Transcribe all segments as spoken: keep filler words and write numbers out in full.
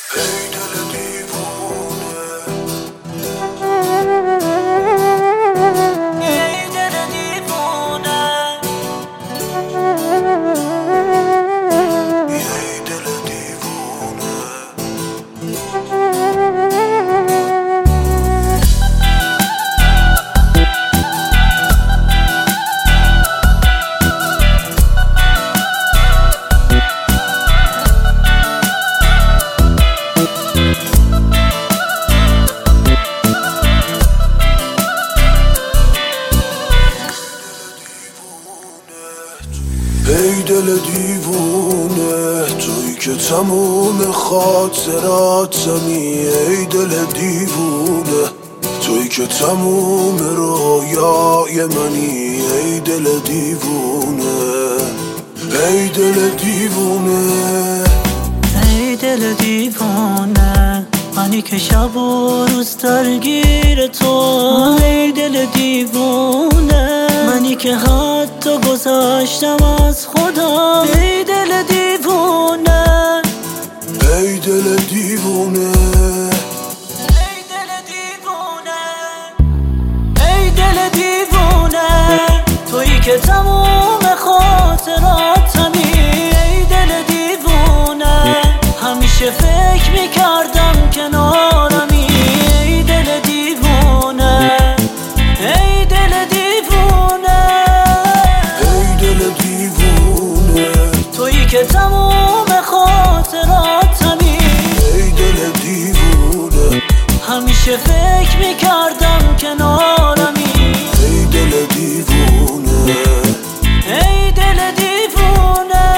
ای دل دیوونه توی که تموم خاطراتمی، ای دل دیوونه توی که تموم رویای منی، ای دل دیوونه ای دل دیوونه ای دل دیوونه منی که شب و روز درگیر تو، ای دل دیوونه منی که حتی گذاشتم از خدا، ای دل دیوونه ای دل دیوونه ای دل دیوونه ای دل دیوونه تویی که تموم خاطراتمی، ای دل دیوونه همیشه فکر میکردم کنارمی، ای دل دیوونه ای دل دیوونه ای دل دیوونه تویی که تموم خاطراتمی، ای دل دیوونه همیشه فکر میکردم کنارمی، ای دل دیوونه ای دل دیوونه.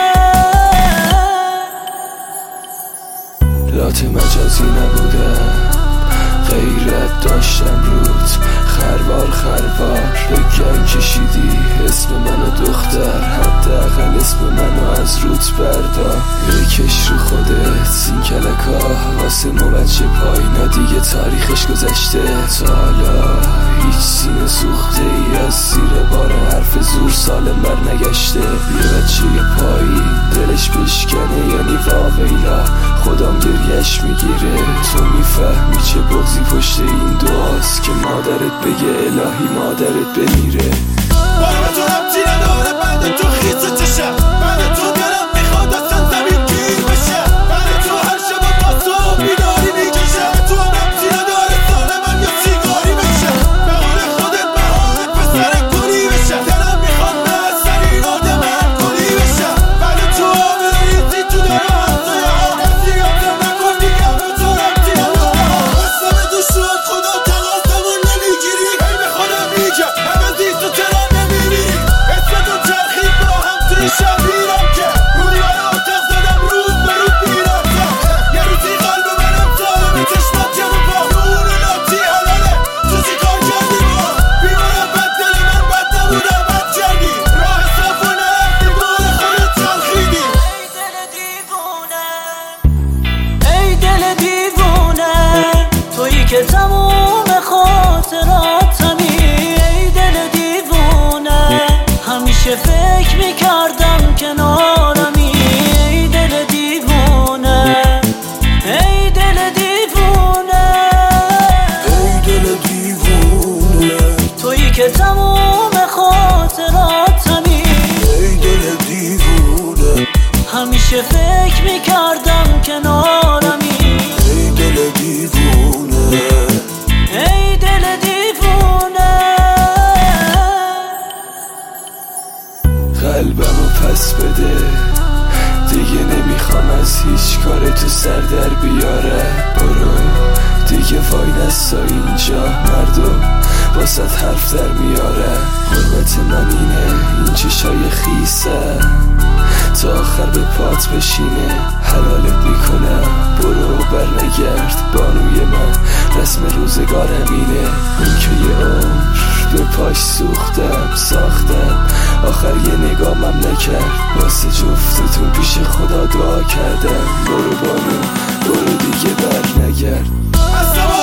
لات مجازی نبودم، غیرت داشتم رود، خروار خروار به گنگ کشیدی اسم منو دختر، حداقل اسم منو از روت بردار، بکش رو خودت این کلکا واسه ما بچه پایینا دیگه تاریخش گذشته، تا حالا هیچ سینه سوخته ای از زیر بار حرف زور سالم بر نگشته، یه بچه پایی دلش بشکنه یعنی واویلا خودم گریش میگیره، تو میفهمی چه بغضی پشت این دعاست که مادرت بگه الهی مادرت بمیره. بارو به تو ربطی نداره بعد تو خیزه چشم، بعد تو دلم میخواد اصلا زمین گیر بشه، بعد تو هر شب با تو بیداری میکشه، تو هم ربطی نداره سال من یا سیگاری بشه، به قول خودت بهارت به سر گلی بشه، دلم میخواد به اثری آدم هر گلی بشه، بعد تو آمه ریزی تو داره همسایه ها کسی یادم نکن دیگه به تو ربطی نداره، بسته به تو شد خدا تقاسمون نمیگیری، هی به خودم میگم عوضی تو چرا نمیبینی، اسم تو چرخید با هم توی شبیرم که رودی برای اتاق زدم روز به رود بیرم تا یه روزی قلب منم ساله به چشمات جمع با نور لاتی حلاله تو چی کار کردی با بیمارم بد دل من بد نبودم بد کردی راه صاف و نرفتی دور خودت چرخیدی، ای دل دیوونه ای دل دیوونه تویی که تموم خاطراتمی، ای دل دیوونه همیشه فکر میکردم کنارمی، ای دل دیوونه ای دل دیوونه ای دل دیوونه تویی که تموم خاطراتمی، ای دل دیوونه همیشه فکر میکردم کنارمی، ای دل دیوونه ای دل دیوونه. قلبمو پس بده دیگه نمیخوام از هیچ کار تو سر در بیاره، برو دیگه وای نستا اینجا مردم واسه حرف در میاره، حرمت من اینه این چشای خیسه تا آخر به پات بشینه، حلالت میکنم برو بر نگرد بانوی من، رسم روزگارم اینه، اون که یه عمر به پاش سوختم ساختم آخر یه نگامم نکرد، واسه جفتتون پیش خدا دعا کردم، برو بانو برو دیگه بر نگرد.